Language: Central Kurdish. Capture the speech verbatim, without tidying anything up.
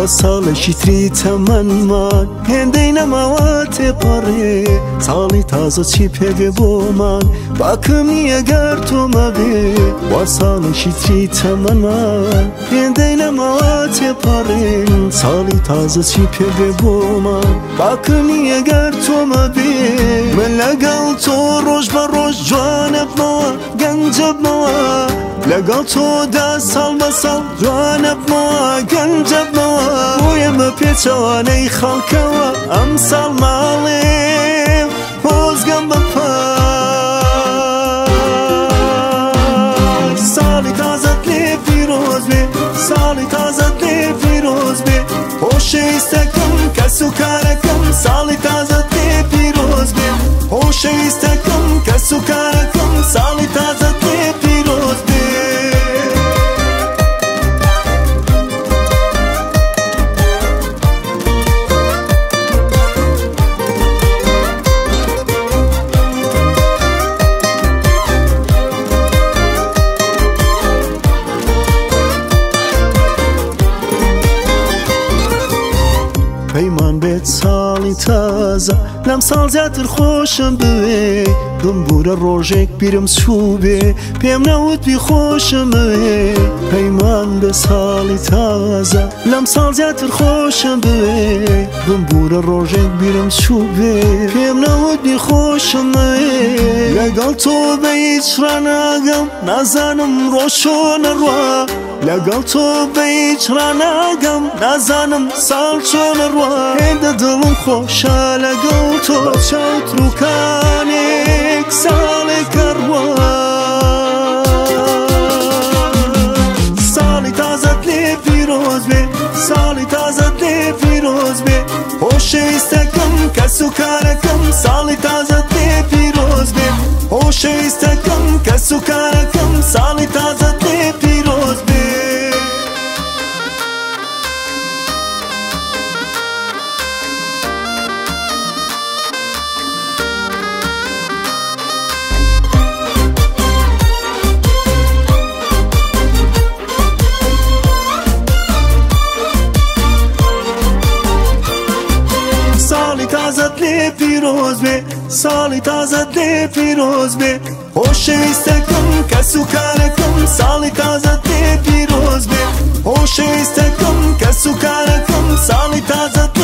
با سال شیتری تەمەنمان هێندەی نەماواتێ پەڕێ ساڵی تازە چی پێبێ بۆمان باکەمی ئەگەر تۆمە بێ با ساڵی شیتری تەمەنمان هێندەی نەماواتێ پەڕێن ساڵی تازە چی پێبێ بۆمان باکەمی ئەگەر تۆمە بێ من لەگەڵ تۆ ڕۆژ بە ڕۆژ جوانە بمەوە گەنجە بمەوە لەگەڵ تۆدا ساڵ بە ساڵ جوانە بمەوە گەنجە بمەوە بۆ ئێمە پێچەوانەی خەڵکەوە ئەم ساڵ ماڵێم خۆزگەم بەپار ساڵی تازەت لێ پیرۆز بێ ساڵی تازەت لێ پیرۆز بێ خۆشەویستەکەم کەس و کارەکەم ساڵی تازەت لێ پیرۆز بێ خۆشەویستەکەم کەس و کارەکەم ساڵی تازەت لێ پیرۆز بێ پەیمان بێت ساڵی تازە لەم ساڵ زیاتر خۆشم بوێ بمبورە ڕۆژێک بیرم چوو بێ پێم نەوت بی خۆشم بوێ پەیمان بێ ساڵی تازە لەم ساڵ زیاتر خۆشم بوێ بمبورە ڕۆژێک بیرم چوو بێ پێم نەوت بی خۆشم بوێ لەگەڵ تۆ بە هیچ ڕاناگەم نازانم ڕۆژ چۆنە ڕوا لەگەڵ تۆ بە هیچ ڕاناگەم نازانم ساڵ چۆنە ڕوا هێندە دڵم خۆشە لەگەڵ تۆ چاوتروکانێک ساڵێکە ڕوا ساڵی تازەت لێ پیرۆز بێ ساڵی تازەت لێ پیرۆز بێ خۆشەویستەکەم کەس و کارەکەم ساڵی تازەت لێ پیرۆز بێ خۆشەویستەکەم کەس و کارەکەم ساڵی تازەت لێ پیرۆز بێ ساڵی تازەت لێ پیرۆز بێ ساڵی تازەت لێ پیرۆز بێ خۆشەویستەکەم کەس و کارەکەم ساڵی تازەت لێ پیرۆز بێ خۆشەویستەکەم کەس و کارەکەم ساڵی تازەت